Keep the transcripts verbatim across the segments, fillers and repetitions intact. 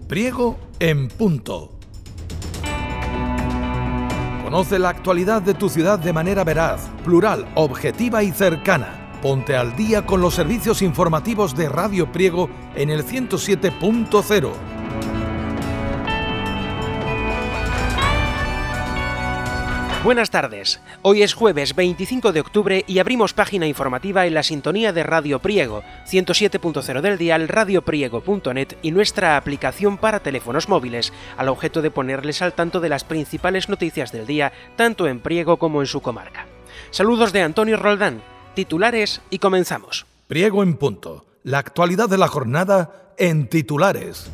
Priego en punto. Conoce la actualidad de tu ciudad de manera veraz, plural, objetiva y cercana. Ponte al día con los servicios informativos de Radio Priego en el ciento siete punto cero. Buenas tardes. Hoy es jueves veinticinco de octubre y abrimos página informativa en la sintonía de Radio Priego, ciento siete punto cero del dial, radiopriego punto net y nuestra aplicación para teléfonos móviles, al objeto de ponerles al tanto de las principales noticias del día, tanto en Priego como en su comarca. Saludos de Antonio Roldán, titulares y comenzamos. Priego en punto. La actualidad de la jornada en titulares.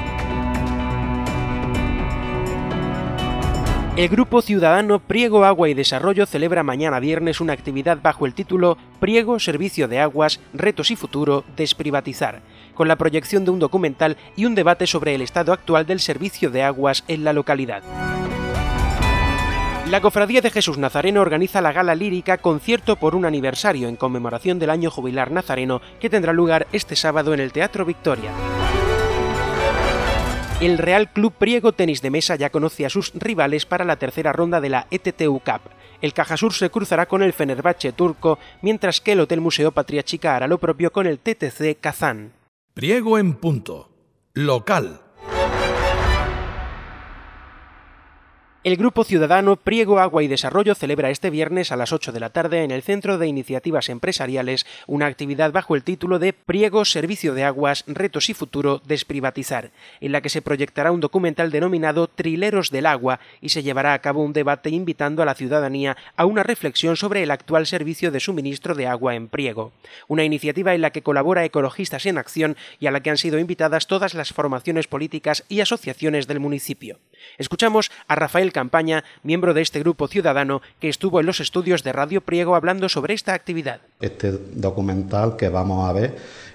El Grupo Ciudadano Priego Agua y Desarrollo celebra mañana viernes una actividad bajo el título Priego Servicio de Aguas, Retos y Futuro, Desprivatizar, con la proyección de un documental y un debate sobre el estado actual del servicio de aguas en la localidad. La Cofradía de Jesús Nazareno organiza la gala lírica Concierto por un aniversario en conmemoración del año jubilar nazareno que tendrá lugar este sábado en el Teatro Victoria. El Real Club Priego Tenis de Mesa ya conoce a sus rivales para la tercera ronda de la E T T U Cup. El Cajasur se cruzará con el Fenerbahce turco, mientras que el Hotel Museo Patria Chica hará lo propio con el T T C Kazán. Priego en punto. Local. El Grupo Ciudadano Priego Agua y Desarrollo celebra este viernes a las ocho de la tarde en el Centro de Iniciativas Empresariales una actividad bajo el título de Priego Servicio de Aguas, Retos y Futuro, Desprivatizar, en la que se proyectará un documental denominado Trileros del Agua y se llevará a cabo un debate invitando a la ciudadanía a una reflexión sobre el actual servicio de suministro de agua en Priego. Una iniciativa en la que colabora Ecologistas en Acción y a la que han sido invitadas todas las formaciones políticas y asociaciones del municipio. Escuchamos a Rafael Campaña, miembro de este grupo ciudadano, que estuvo en los estudios de Radio Priego hablando sobre esta actividad. Este documental que vamos a ver,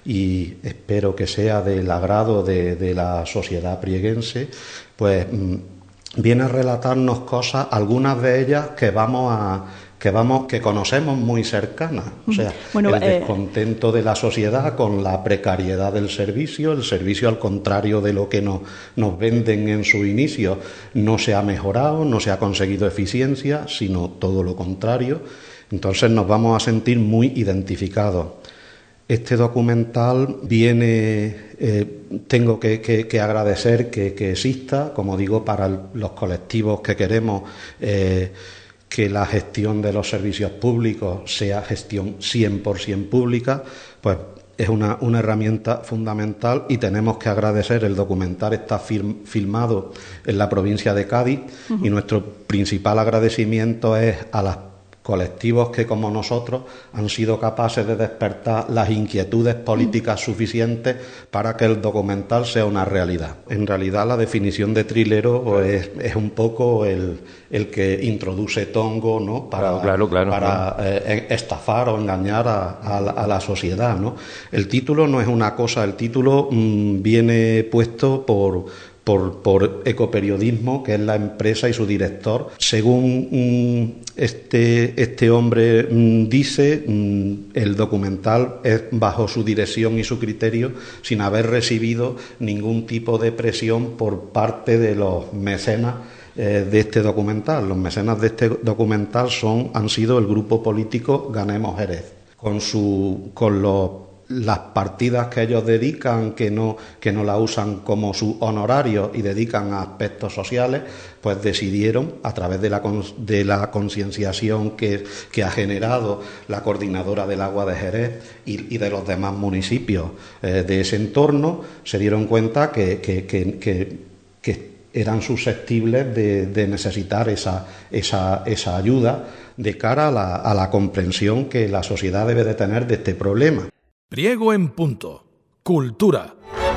y espero que sea del agrado de, de la sociedad prieguense, pues mmm, viene a relatarnos cosas, algunas de ellas que vamos a que vamos que conocemos muy cercanas, o sea, bueno, el descontento eh... de la sociedad con la precariedad del servicio, el servicio al contrario de lo que nos, nos venden en su inicio, no se ha mejorado, no se ha conseguido eficiencia, sino todo lo contrario. Entonces nos vamos a sentir muy identificados. Este documental viene, eh, tengo que, que, que agradecer que, que exista, como digo, para el, los colectivos que queremos eh, que la gestión de los servicios públicos sea gestión cien por ciento pública, pues es una, una herramienta fundamental y tenemos que agradecer. El documental está film, filmado en la provincia de Cádiz uh-huh. y nuestro principal agradecimiento es a los colectivos que, como nosotros, han sido capaces de despertar las inquietudes políticas uh-huh. suficientes para que el documental sea una realidad. En realidad, la definición de trilero es, es un poco el, el que introduce tongo, ¿no? Para, claro, claro, para claro. Eh, estafar o engañar a, a, la, a la sociedad, ¿no? El título no es una cosa, el título mmm, viene puesto por Por, por Ecoperiodismo, que es la empresa y su director. Según mm, este, este hombre mm, dice, mm, el documental es bajo su dirección y su criterio, sin haber recibido ningún tipo de presión por parte de los mecenas eh, de este documental. Los mecenas de este documental son, han sido el grupo político Ganemos Jerez, con, su, con los las partidas que ellos dedican, que no, que no la usan como su honorario y dedican a aspectos sociales, pues decidieron, a través de la, de la concienciación que, que ha generado la Coordinadora del Agua de Jerez y, y de los demás municipios eh, de ese entorno, se dieron cuenta que, que, que, que, que eran susceptibles de, de necesitar esa, esa, esa ayuda de cara a la, a la comprensión que la sociedad debe de tener de este problema. Priego en punto. Cultura.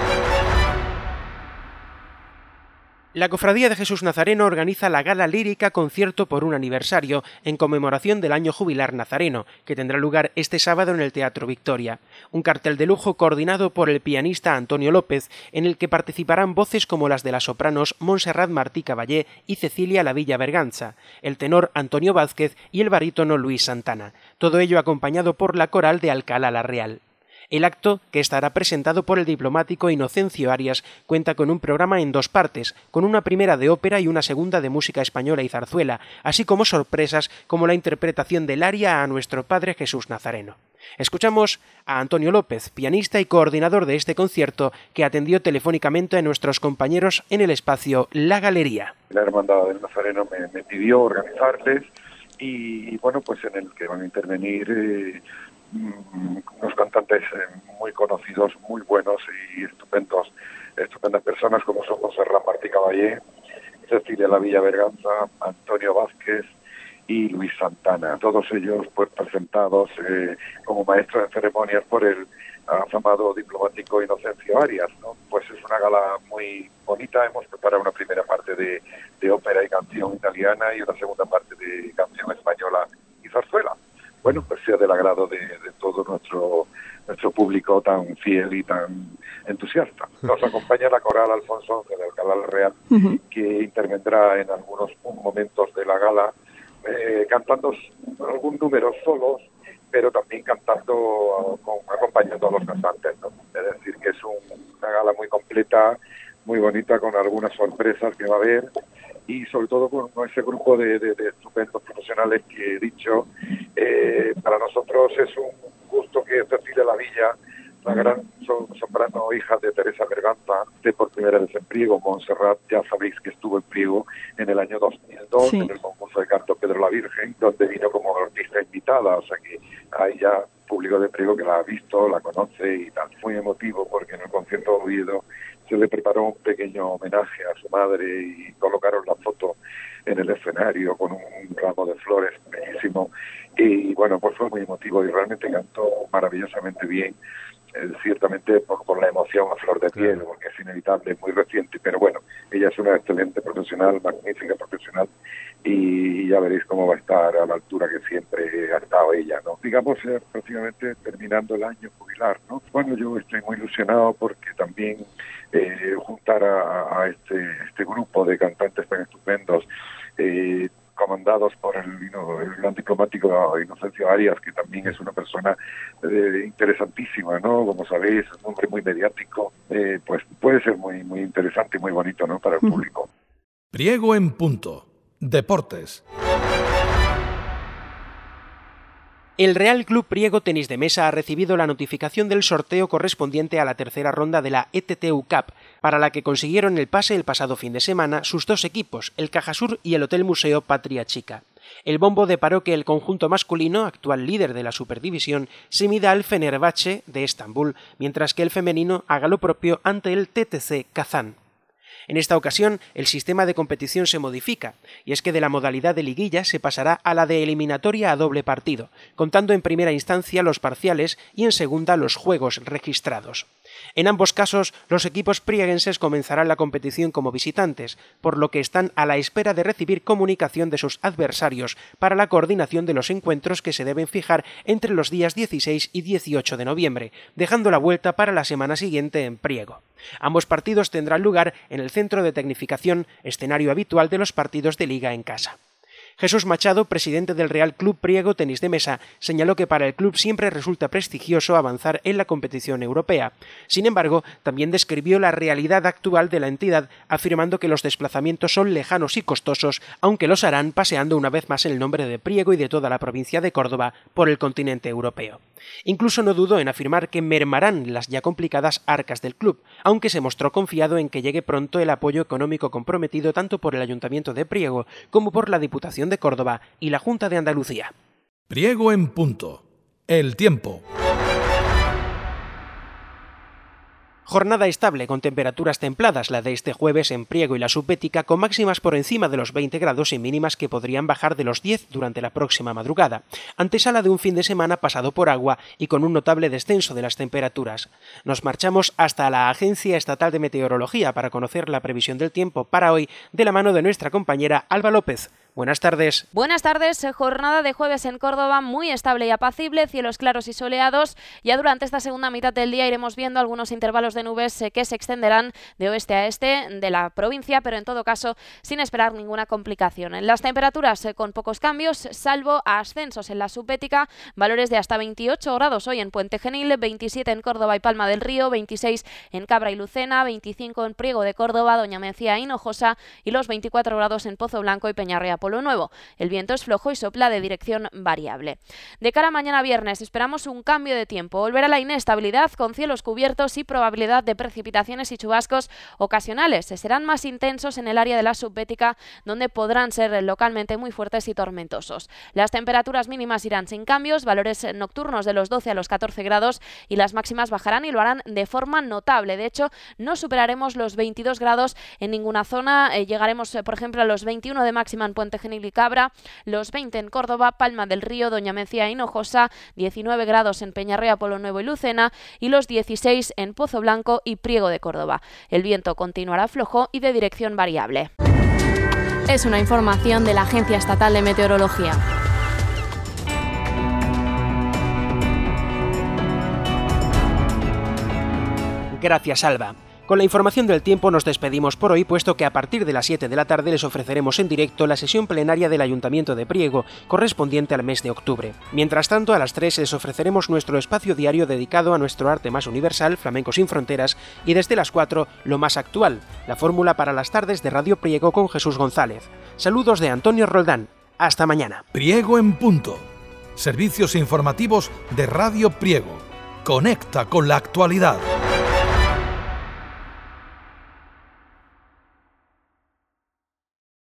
La Cofradía de Jesús Nazareno organiza la gala lírica Concierto por un aniversario en conmemoración del año jubilar nazareno, que tendrá lugar este sábado en el Teatro Victoria. Un cartel de lujo coordinado por el pianista Antonio López, en el que participarán voces como las de las sopranos Montserrat Martí Caballé y Cecilia Lavilla Berganza, el tenor Antonio Vázquez y el barítono Luis Santana. Todo ello acompañado por la coral de Alcalá la Real. El acto, que estará presentado por el diplomático Inocencio Arias, cuenta con un programa en dos partes, con una primera de ópera y una segunda de música española y zarzuela, así como sorpresas como la interpretación del aria a Nuestro Padre Jesús Nazareno. Escuchamos a Antonio López, pianista y coordinador de este concierto, que atendió telefónicamente a nuestros compañeros en el espacio La Galería. La Hermandad del Nazareno me, me pidió organizarles y, bueno, pues en el que van a intervenir eh, unos cantantes eh, muy conocidos, muy buenos y estupendos, estupendas personas como son José Martí Caballé, Cecilia La Villa Berganza, Antonio Vázquez y Luis Santana, todos ellos pues presentados eh, como maestros de ceremonias por el afamado diplomático Inocencio Arias, ¿no? Pues es una gala muy bonita. Hemos preparado una primera parte de, de ópera y canción italiana y una segunda parte de canción española y zarzuela. Bueno, pues sea del agrado de, de todo nuestro nuestro público tan fiel y tan entusiasta. Nos acompaña la coral Alfonso once de Alcalá la Real, uh-huh. que intervendrá en algunos momentos de la gala eh, cantando algún número solos, pero también cantando, con, acompañando a los cantantes, ¿no? Es decir, que es un, una gala muy completa, muy bonita, con algunas sorpresas que va a haber, y sobre todo con ese grupo de, de, de estupendos profesionales que he dicho. Eh, para nosotros es un gusto que Cecilia La Villa, la gran soprano hija de Teresa Berganza, esté por primera vez en Priego. Montserrat, ya sabéis que estuvo en Priego en el año dos mil dos, sí. en el concurso de canto Pedro la Virgen, donde vino como artista invitada, o sea que hay ya público de Priego que la ha visto, la conoce y tal. Muy emotivo porque en el concierto de Oviedo se le preparó un pequeño homenaje a su madre y colocaron la foto en el escenario con un ramo de flores bellísimo, y bueno, pues fue muy emotivo y realmente cantó maravillosamente bien. Eh, ciertamente por, por la emoción a flor de piel, claro. porque es inevitable, es muy reciente, pero bueno, ella es una excelente profesional, magnífica profesional, y ya veréis cómo va a estar a la altura que siempre ha estado ella, ¿no? Digamos, eh, prácticamente terminando el año jubilar, ¿no? Bueno, yo estoy muy ilusionado porque también eh, juntar a, a este, este grupo de cantantes tan estupendos, eh, comandados por el, el gran diplomático Inocencio Arias, que también es una persona eh, interesantísima, ¿no? Como sabéis, es un hombre muy mediático, eh, pues puede ser muy muy interesante y muy bonito, ¿no? Para el público. Priego en punto. Deportes. El Real Club Priego Tenis de Mesa ha recibido la notificación del sorteo correspondiente a la tercera ronda de la E T T U Cup, para la que consiguieron el pase el pasado fin de semana sus dos equipos, el Cajasur y el Hotel Museo Patria Chica. El bombo deparó que el conjunto masculino, actual líder de la Superdivisión, se mida al Fenerbahce de Estambul, mientras que el femenino haga lo propio ante el T T C Kazán. En esta ocasión, el sistema de competición se modifica, y es que de la modalidad de liguilla se pasará a la de eliminatoria a doble partido, contando en primera instancia los parciales y en segunda los juegos registrados. En ambos casos, los equipos prieguenses comenzarán la competición como visitantes, por lo que están a la espera de recibir comunicación de sus adversarios para la coordinación de los encuentros que se deben fijar entre los días dieciséis y dieciocho de noviembre, dejando la vuelta para la semana siguiente en Priego. Ambos partidos tendrán lugar en el Centro de Tecnificación, escenario habitual de los partidos de liga en casa. Jesús Machado, presidente del Real Club Priego Tenis de Mesa, señaló que para el club siempre resulta prestigioso avanzar en la competición europea. Sin embargo, también describió la realidad actual de la entidad, afirmando que los desplazamientos son lejanos y costosos, aunque los harán paseando una vez más el nombre de Priego y de toda la provincia de Córdoba por el continente europeo. Incluso no dudó en afirmar que mermarán las ya complicadas arcas del club, aunque se mostró confiado en que llegue pronto el apoyo económico comprometido tanto por el Ayuntamiento de Priego como por la Diputación de Córdoba y la Junta de Andalucía. Priego en punto. El tiempo. Jornada estable con temperaturas templadas, la de este jueves en Priego y la Subbética, con máximas por encima de los veinte grados y mínimas que podrían bajar de los diez durante la próxima madrugada, antesala de un fin de semana pasado por agua y con un notable descenso de las temperaturas. Nos marchamos hasta la Agencia Estatal de Meteorología para conocer la previsión del tiempo para hoy de la mano de nuestra compañera Alba López. Buenas tardes. Buenas tardes. Jornada de jueves en Córdoba muy estable y apacible, cielos claros y soleados. Ya durante esta segunda mitad del día iremos viendo algunos intervalos de nubes que se extenderán de oeste a este de la provincia, pero en todo caso sin esperar ninguna complicación. En las temperaturas con pocos cambios, salvo ascensos en la subbética, valores de hasta veintiocho grados hoy en Puente Genil, veintisiete en Córdoba y Palma del Río, veintiséis en Cabra y Lucena, veinticinco en Priego de Córdoba, Doña Mencía y Hinojosa y los veinticuatro grados en Pozo Blanco y Peñarrea Polo Nuevo. El viento es flojo y sopla de dirección variable. De cara a mañana viernes esperamos un cambio de tiempo. Volverá la inestabilidad con cielos cubiertos y probabilidad de precipitaciones y chubascos ocasionales. Serán más intensos en el área de la subbética, donde podrán ser localmente muy fuertes y tormentosos. Las temperaturas mínimas irán sin cambios, valores nocturnos de los doce a los catorce grados y las máximas bajarán y lo harán de forma notable. De hecho, no superaremos los veintidós grados en ninguna zona. Eh, llegaremos, eh, por ejemplo, a los veintiuno de máxima en Puente Genil y Cabra, los veinte en Córdoba, Palma del Río, Doña Mencía y Hinojosa, diecinueve grados en Peñarrea, Polo Nuevo y Lucena y los dieciséis en Pozo Blanco y Priego de Córdoba. El viento continuará flojo y de dirección variable. Es una información de la Agencia Estatal de Meteorología. Gracias, Alba. Con la información del tiempo nos despedimos por hoy, puesto que a partir de las siete de la tarde les ofreceremos en directo la sesión plenaria del Ayuntamiento de Priego, correspondiente al mes de octubre. Mientras tanto, a las tres les ofreceremos nuestro espacio diario dedicado a nuestro arte más universal, Flamenco sin Fronteras, y desde las cuatro, lo más actual, la fórmula para las tardes de Radio Priego con Jesús González. Saludos de Antonio Roldán. Hasta mañana. Priego en punto. Servicios informativos de Radio Priego. Conecta con la actualidad.